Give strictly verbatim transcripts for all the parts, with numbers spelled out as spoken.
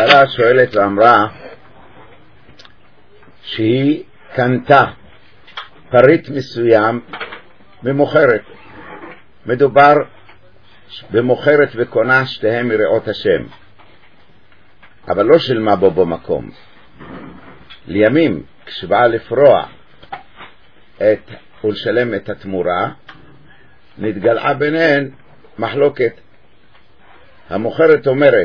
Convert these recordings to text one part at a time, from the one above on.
שאלה שואלת ואמרה שהיא קנתה פריט מסוים במוכרת. מדובר במוכרת וקונה שתיהם מראות השם, אבל לא שילמה בו במקום. לימים כשבאה לפרוע את ולשלם את התמורה, נתגלעה ביניהן מחלוקת. המוכרת אומרת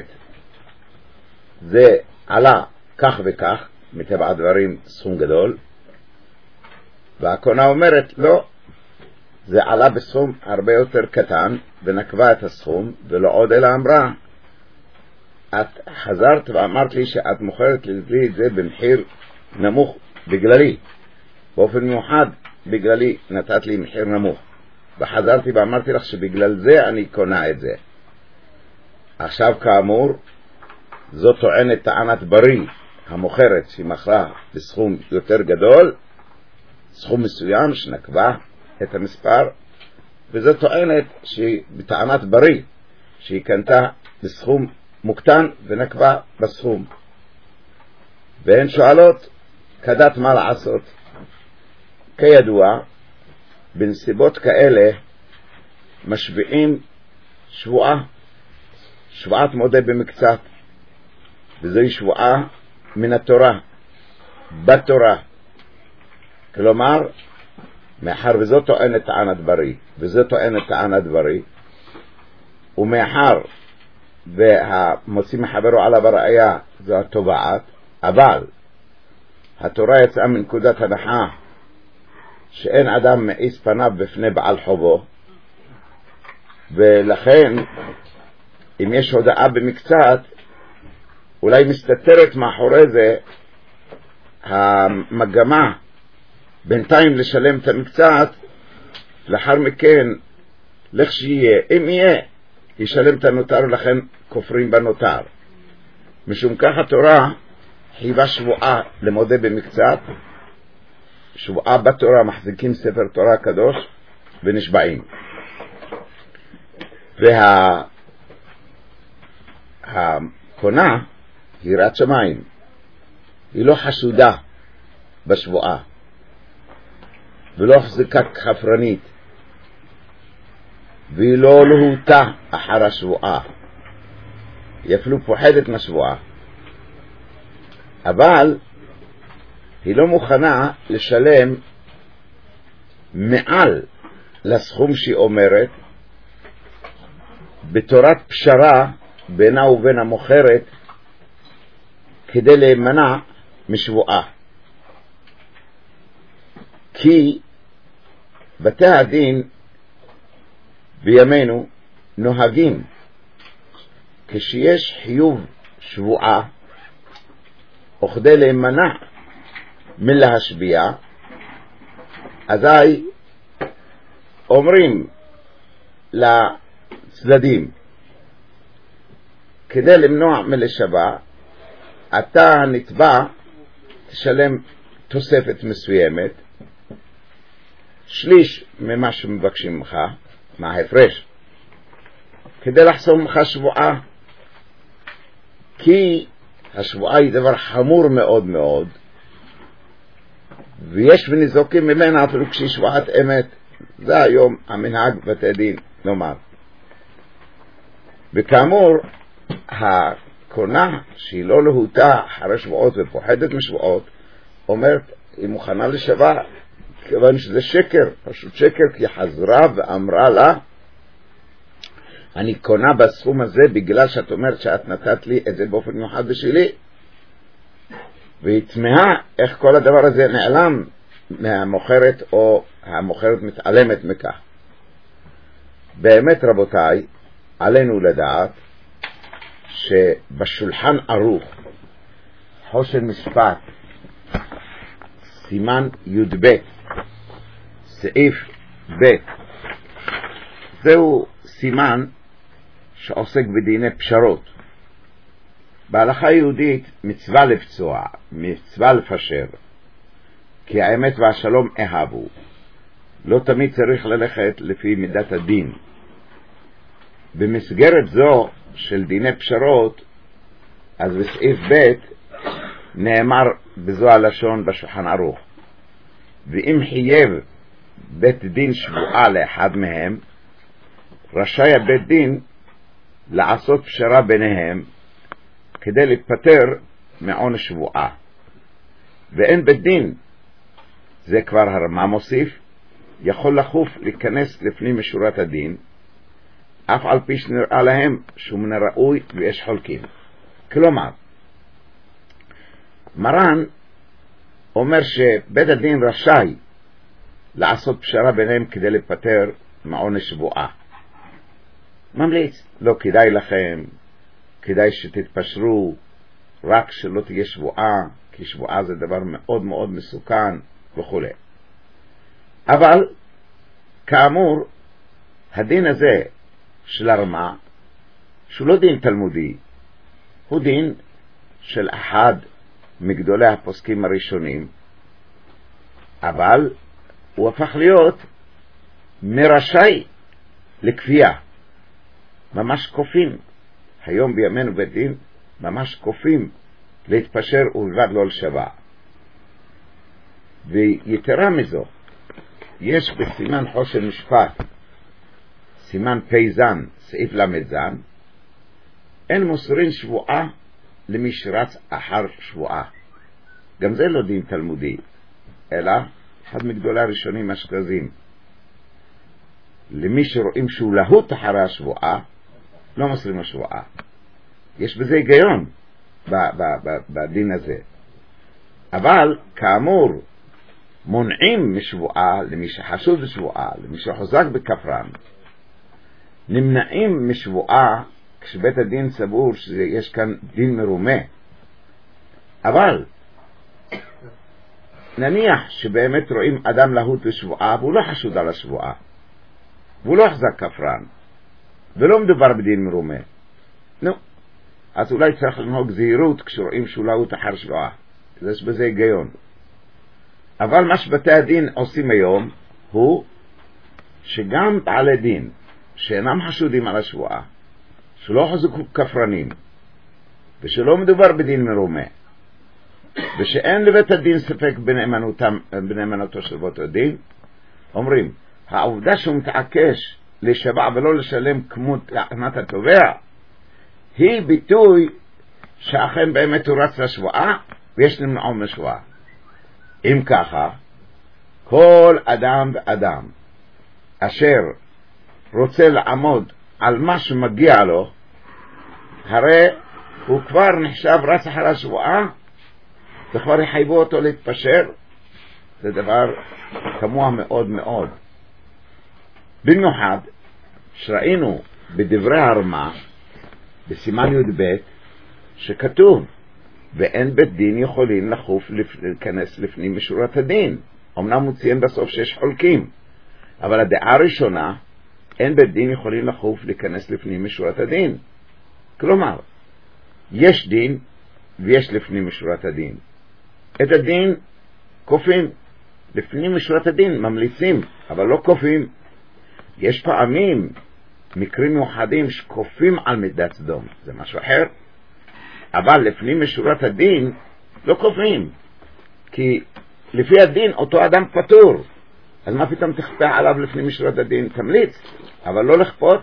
זה עלה כך וכך, מטבע הדברים סכום גדול, והקונה אומרת לא, זה עלה בסכום הרבה יותר קטן, ונקבה את הסכום, ולא עוד אלא אמרה את חזרת ואמרת לי שאת מוכרת לי את זה במחיר נמוך בגללי, באופן מיוחד בגללי נתת לי מחיר נמוך, וחזרתי ואמרתי לך שבגלל זה אני קונה את זה. עכשיו כאמור זו טוענת טענת בריא המוכרת שהיא מכרה בסכום יותר גדול, סכום מסוים שנקבה את המספר, וזו טוענת שהיא בטענת בריא שהיא קנתה בסכום מוקטן ונקבה בסכום, והן שואלות כדת מה לעשות. כידוע בנסיבות כאלה משביעים שבועה, שבועת מודה במקצת, וזוהי שבועה מן התורה, בתורה. כלומר, מאחר וזו טוענת טענת בריא וזו טוענת טענת בריא, ומאחר והמוציא מחברו עליו הראיה זו התובעת, אבל התורה יצאה מנקודת הנחה שאין אדם מאיס פניו בפני בעל חובו, ולכן אם יש הודעה במקצת אולי מסתתרת מאחורי זה המגמה בינתיים לשלם את המקצת, לאחר מכן לך שיהיה, אם יהיה ישלם את הנותר, ולכן כופרים בנותר. משום כך התורה חייבה שבועה למודה במקצת, שבועה בתורה, מחזיקים ספר תורה קדוש ונשבעים. והקונה היא יראת שמיים, היא לא חשודה בשבועה ולא החזקה חפרנית, והיא לא להוטה אחר השבועה, היא אפילו פוחדת מהשבועה, אבל היא לא מוכנה לשלם מעל לסכום שהיא אומרת, בתורת פשרה בינה ובין המוכרת, כדי להימנע משבועה. כי בתי הדין בימינו נוהגים כשיש חיוב שבועה, וכדי להימנע מלהשביע, אזי אומרים לצדדים כדי למנוע מלשבע, אתה הנתבע תשלם תוספת מסוימת, שליש ממה שמבקשים ממך, מההפרש, כדי לחסום ממך שבועה. כי השבועה היא דבר חמור מאוד מאוד, ויש וניזוקים ממנה אפילו כשהיא שבועת אמת. זה היום המנהג בתי דין נאמר. וכאמור הקונה שהיא לא להוטה אחרי שבועות ופוחדת משבועות, אומרת היא מוכנה לשבע, כיוון שזה שקר, פשוט שקר, כי חזרה ואמרה לה אני קונה בסכום הזה בגלל שאת אומרת שאת נתת לי את זה באופן מיוחד בשבילי. והיא תמהה איך כל הדבר הזה נעלם מהמוכרת, או המוכרת מתעלמת מכך. באמת רבותיי, עלינו לדעת שבשולחן ערוך חושן משפט סימן י"ב סעיף ב', זהו סימן שעוסק בדיני פשרות. בהלכה היהודית מצווה לפצוע, מצווה לפשר, כי האמת והשלום אהבו. לא תמיד צריך ללכת לפי מידת הדין. במסגרת זו של דיני פשרות אז בסעיף ב' נאמר בזו הלשון בשולחן ערוך, ואם חייב בית דין שבועה לאחד מהם, רשאי הבית דין לעשות פשרה ביניהם כדי להתפטר מעונש שבועה. ואין בית דין, זה כבר הרמה מוסיף, יכול לחוף להיכנס לפנים משורת הדין, אף על פי שנראה להם שהוא מן הראוי ויש חולקים. כלומר, מרן אומר שבית הדין רשאי לעשות פשרה ביניהם כדי לפטר מעונש שבועה. ממליץ, לא כדאי לכם, כדאי שתתפשרו, רק שלא תהיה שבועה, כי שבועה זה דבר מאוד מאוד מסוכן וכו'. אבל כאמור, הדין הזה של הרמה, שהוא לא דין תלמודי, הוא דין של אחד מגדולי הפוסקים הראשונים, אבל הוא הפך להיות מרשאי לכפייה. ממש כופים. היום בימינו בית דין ממש כופים להתפשר ובלבד לא לשבע. ויתרה מזו, יש בסימן חושן משפט, סימן פי זן, סעיף למד זן, אין מוסרין שבועה למי שרץ אחר שבועה. גם זה לא דין תלמודי, אלא אחד מגדולי הראשונים אשכנזים. למי שרואים שהוא להוט אחרי השבועה, לא מוסרים השבועה. יש בזה היגיון בדין הזה. אבל כאמור, מונעים משבועה למי שחשוד בשבועה, למי שחוזק בכפרן. נמנעים משבועה כשבית הדין סבור שיש כאן דין מרומה. אבל נניח שבאמת רואים אדם להוט בשבועה והוא לא חשוד על השבועה, והוא לא חזק כפרן, ולא מדובר בדין מרומה. נו, אז אולי צריך לנהוג זהירות כשרואים שהוא להוט אחר שבועה. יש בזה היגיון. אבל מה שבתי הדין עושים היום הוא שגם בעלי דין שאינם חשודים על השבועה, שלא חזקו כפרנים, ושלא מדובר בדין מרומה, ושאין לבית הדין ספק בנאמנותו של בית הדין, אומרים, העובדה שהוא מתעקש לשבע ולא לשלם כמות להחנת התובע, היא ביטוי שאכן באמת הוא רץ לשבועה ויש נמנעו משבועה. אם ככה, כל אדם ואדם אשר רוצה לעמוד על מה שמגיע לו, הרי הוא כבר נחשב רץ אחר השבועה, וכבר יחייבו אותו להתפשר. זה דבר כמוה מאוד מאוד. במיוחד שראינו בדברי הרמה בסימן י"ב שכתוב ואין בית דין יכולים לחוף להיכנס לפנים משורת הדין. אמנם הוא ציין בסוף שיש חולקים, אבל הדעה הראשונה, אין בית דין יכולים לחוף להיכנס לפנים משורת הדין. כלומר, יש דין ויש לפנים משורת הדין. את הדין כופים, לפנים משורת הדין ממליצים, אבל לא כופים. יש פעמים מקרים מיוחדים שכופים על מידת סדום, זה משהו אחר. אבל לפנים משורת הדין לא כופים, כי לפי הדין אותו אדם פטור. אז מה פתאום תכפה עליו לפנים משורת הדין? תמליץ, אבל לא לכפות.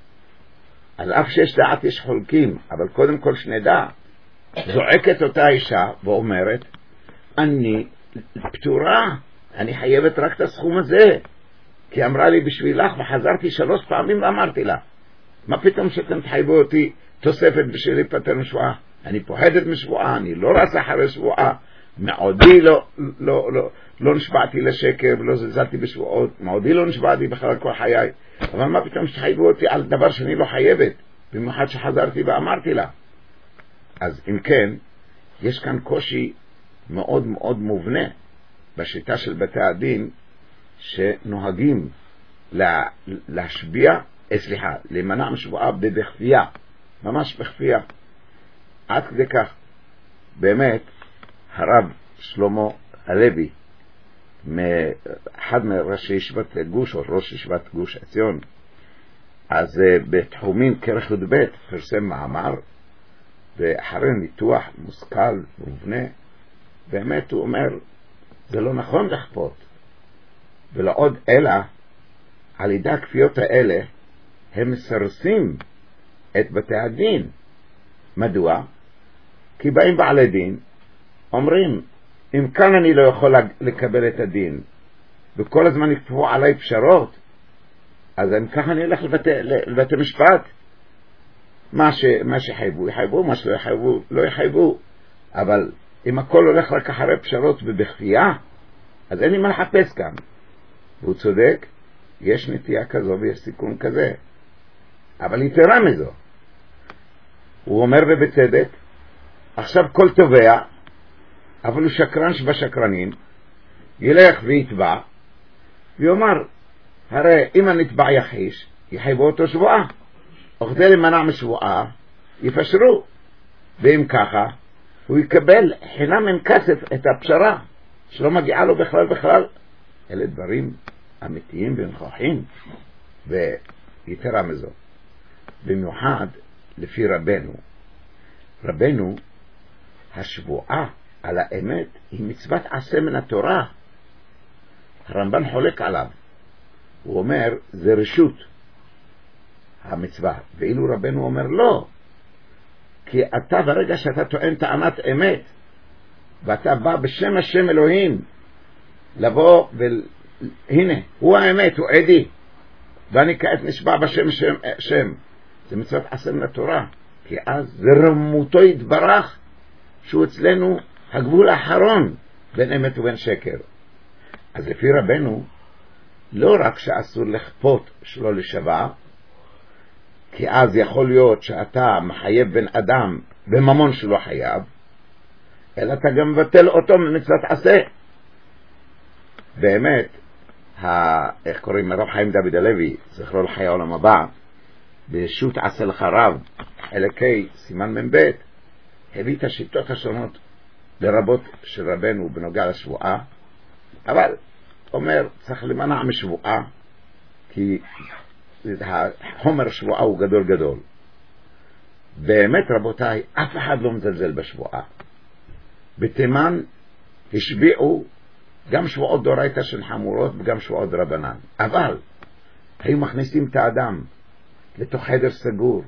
אז אף שיש דעת יש חולקים, אבל קודם כל שנדע. זועקת אותה אישה ואומרת, אני פטורה, אני חייבת רק את הסכום הזה, כי אמרה לי בשבילך, וחזרתי שלוש פעמים ואמרתי לה, מה פתאום שאתם תחייבו אותי תוספת בשבילי פטר משבועה? אני פוחדת משבועה, אני לא רץ אחרי שבועה, מעודי לא, לא, לא, לא נשבעתי לשקר ולא זלזלתי בשבועות, מעודי לא נשבעתי בכלל כל חיי, אבל מה פתאום שתחייבו אותי על דבר שאני לא חייבת, במיוחד שחזרתי ואמרתי לה. אז אם כן, יש כאן קושי מאוד מאוד מובנה בשיטה של בתי הדין, שנוהגים לה, להשביע, סליחה, להימנע משבועה בכפייה, ממש בכפייה. עד כדי כך, באמת, הרב שלמה הלוי, אחד מראשי ישיבת גוש, או ראש ישיבת גוש עציון, אז בתחומים כרך י"ב פרסם מאמר, ואחרי ניתוח מושכל ומובנה, באמת הוא אומר, זה לא נכון לכפות. ולא עוד אלא, על ידי הכפיות האלה, הם מסרסים את בתי הדין. מדוע? כי באים בעלי דין, אומרים, אם כאן אני לא יכול לקבל את הדין, וכל הזמן יכפו עליי פשרות, אז אם ככה אני הולך לבתי, לבתי משפט. מה, ש, מה שחייבו, יחייבו, מה שלא יחייבו, לא יחייבו. אבל אם הכל הולך רק אחרי פשרות ובכפייה, אז אין לי מה לחפש כאן. והוא צודק, יש נטייה כזו ויש סיכון כזה. אבל יתרה מזו, הוא אומר ובצדק, עכשיו כל תובע, אבל הוא שקרן שבשקרנים, ילך ויתבע, ויאמר, הרי אם הנתבע יחיש, יחייבו אותו שבועה. וכדי להימנע משבועה, יפשרו. ואם ככה, הוא יקבל חינם אין כסף את הפשרה, שלא מגיעה לו בכלל בכלל. אלה דברים אמיתיים ונכוחים. ויתרה מזו, במיוחד לפי רבנו. רבנו, השבועה על האמת היא מצוות עשה מן התורה. הרמב"ן חולק עליו. הוא אומר, זה רשות המצווה. ואילו רבנו אומר, לא. כי אתה ברגע שאתה טוען טענת אמת, ואתה בא בשם השם אלוהים, לבוא והנה, הוא האמת, הוא עדי. ואני כעת נשבע בשם שם, שם. זה מצוות עשה מן התורה. כי אז זה רמותו יתברך, שהוא אצלנו הגבול האחרון בין אמת ובין שקר. אז לפי רבנו, לא רק שאסור לכפות שלא לשווה, כי אז יכול להיות שאתה מחייב בן אדם בממון שלא חייב, אלא אתה גם מבטל אותו ממצוות עשה. באמת, ה... איך קוראים? הרב חיים דוד הלוי, זכרו לחיי העולם הבא, בשו"ת עשה לך רב, חלקי סימן מ"ב, הביא את השיטות השונות לרבות של רבנו בנוגע לשבועה, אבל אומר, צריך למנע משבועה, כי החומר שבועה הוא גדול גדול. באמת רבותיי, אף אחד לא מזלזל בשבועה. בתימן השביעו גם שבועות דורייתא של חמורות וגם שבועות רבנן. אבל היו מכניסים את האדם לתוך חדר סגור,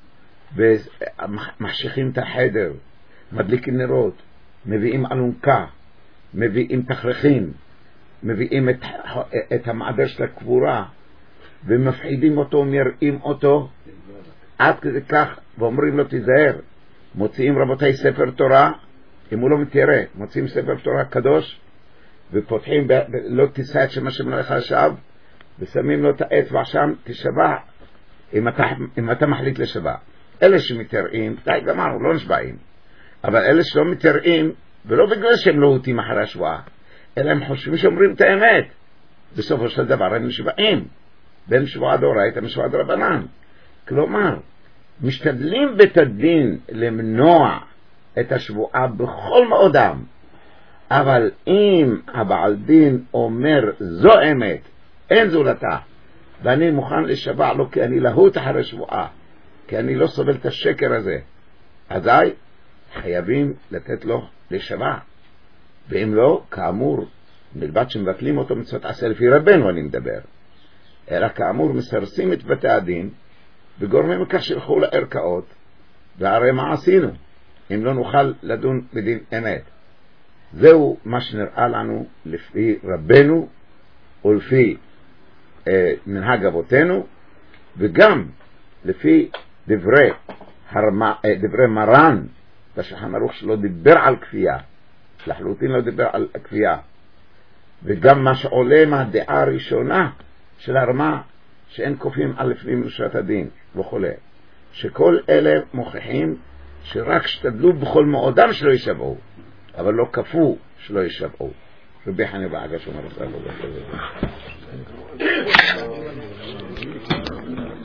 ומחשיכים את החדר, מדליקים נרות, מביאים אלונקה, מביאים תכרכים, מביאים את, את המעדר של הקבורה, ומפחידים אותו, מראים אותו, עד כדי כך, ואומרים לו תיזהר. מוציאים רבותיי ספר תורה, אם הוא לא מתיירא, מוציאים ספר תורה קדוש, ופותחים, ב, ב, לא תישא את שם השם אלוהיך לשווא, ושמים לו את האצבע שם, תשבע, אם אתה, אם אתה מחליט לשבע. אלה שמתייראים, די גמרנו, לא נשבעים. אבל אלה שלא מתייראים, ולא בגלל שהם לא הוטים אחרי השבועה, אלא הם חושבים שאומרים את האמת. בסופו של דבר הם נשבעים. בין שבועה דאורייתא משבועה דרבנן. כלומר, משתדלים בית הדין למנוע את השבועה בכל מאודם. אבל אם הבעל דין אומר זו אמת, אין זולתה, ואני מוכן לשבע לו כי אני להוט אחרי שבועה, כי אני לא סובל את השקר הזה, אזי חייבים לתת לו לשבע. ואם לא, כאמור, מלבד שמבטלים אותו מצוות עשה לפי רבנו אני מדבר, אלא כאמור מסרסים את בתי הדין וגורמים לכך שילכו לערכאות. והרי מה עשינו אם לא נוכל לדון בדין אמת? זהו מה שנראה לנו לפי רבנו ולפי אה, מנהג אבותינו, וגם לפי דברי, הרמה, אה, דברי מרן בשולחן ערוך, שלא דיבר על כפייה, לחלוטין לא דיבר על כפייה, וגם מה שעולה מהדעה הראשונה של הרמה, שאין כופים על לפנים משורת הדין וכו', שכל אלה מוכיחים שרק שתדלו בכל מאודם שלא ישבעו, אבל לא כפו שלא ישבעו. רבי חנינא בר עגשא אומר